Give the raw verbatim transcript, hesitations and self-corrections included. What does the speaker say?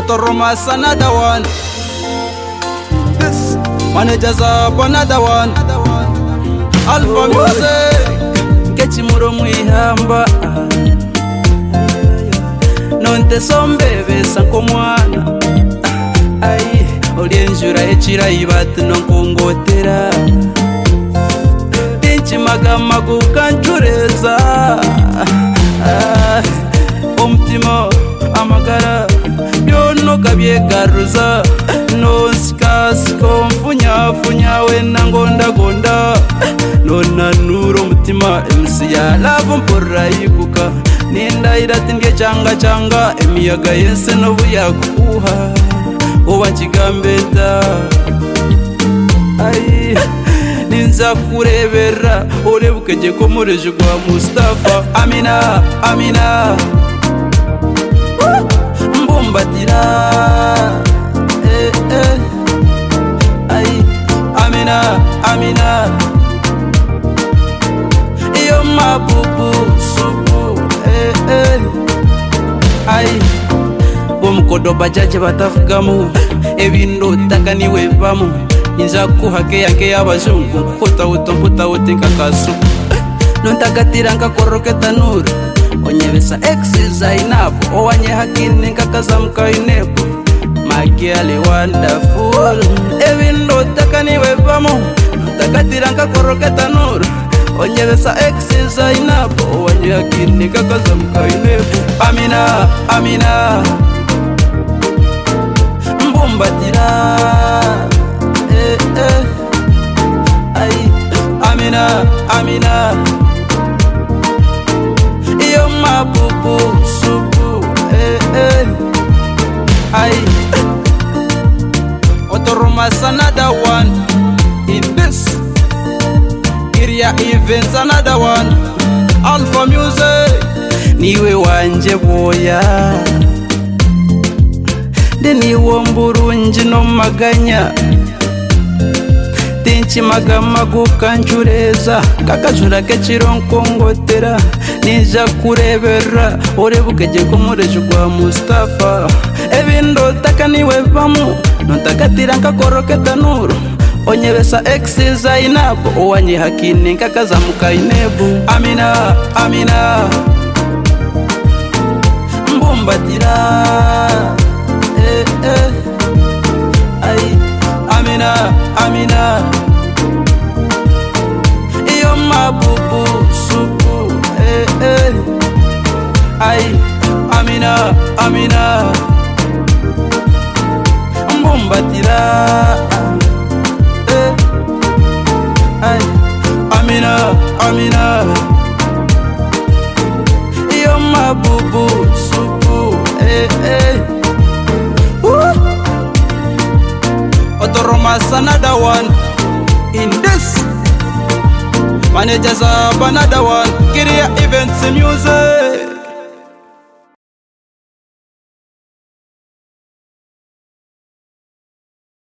Otoromas another one. This managers up another one. Alpha Music. Kechimuro mwihamba. Nonte sombebe sanko mwana. Ai, olienjura echira ibatu nonkongotera. Tinchi magama kukanchureza. Ah, omtimo amagara byono kabyegaruza no sikasiko mfunya funya we nangonda gonda nona nuro mutima emsi ya lavo mpora yikuka ninda iratinge changa changa emiyaga yense no buyakuha oba chigambeta ai ninza kurebera orebukeje ko mureje kwa Mustafa Amina Amina Mbumbatira eh eh ai Amina Amina iyo mabubu subu eh eh ai bomkodo bajaje batafugamu ebindo takaniwe bamu inza kuhake yake y'abazungu kota utomputa utika kasu nontakatira nkakoroka nuru onyebesa exiza inapo owanye hakini nkakazamuka inepo magiale wonderful ebindo takaniwe bamo nontakatira nkakoroka nuru onyebesa exiza inapo owanye hakini nkakazamuka inepo Amina Amina mbumbatira eh eh ai Amina Amina iyo mabubu subu eh eh ai Otoromas another one in this area events another one Alpha Music niwe wanje boya deni womburunji no maganya Tinchi magama gukanjureza kakajura kechironkongotera nija kurebera orebukeje ko mureje kwa Mustafa ebindo takaniwe bamu nontakatira nkakoroketa nuru onyebesa exiza inapo owanye hakini nkakazamuka inebu Amina Amina mbumbatira eh eh ai Amina Amina iyo mabubu subu eh eh ai Amina Amina mbumbatira eh ai Amina Amina iyo mabubu subu eh eh Otoromas another one in this managers up another one Kiria Events Music.